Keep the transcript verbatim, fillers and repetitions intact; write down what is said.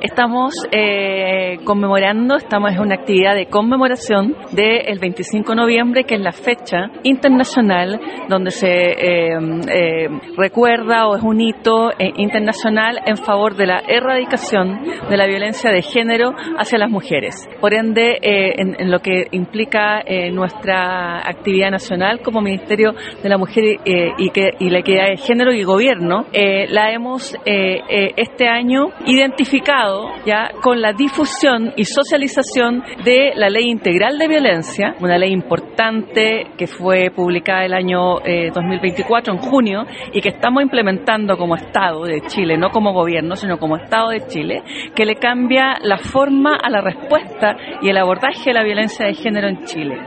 Estamos eh, conmemorando, estamos en una actividad de conmemoración del veinticinco de noviembre, que es la fecha internacional donde se eh, eh, recuerda o es un hito eh, internacional en favor de la erradicación de la violencia de género hacia las mujeres. Por ende, eh, en, en lo que implica eh, nuestra actividad nacional como Ministerio de la Mujer eh, y, que, y la Equidad de Género y Gobierno, eh, la hemos eh, eh, este año identificado ya con la difusión y socialización de la Ley Integral de Violencia, una ley importante que fue publicada el año eh, dos mil veinticuatro, en junio, y que estamos implementando como Estado de Chile, no como gobierno, sino como Estado de Chile, que le cambia la forma a la respuesta y el abordaje de la violencia de género en Chile.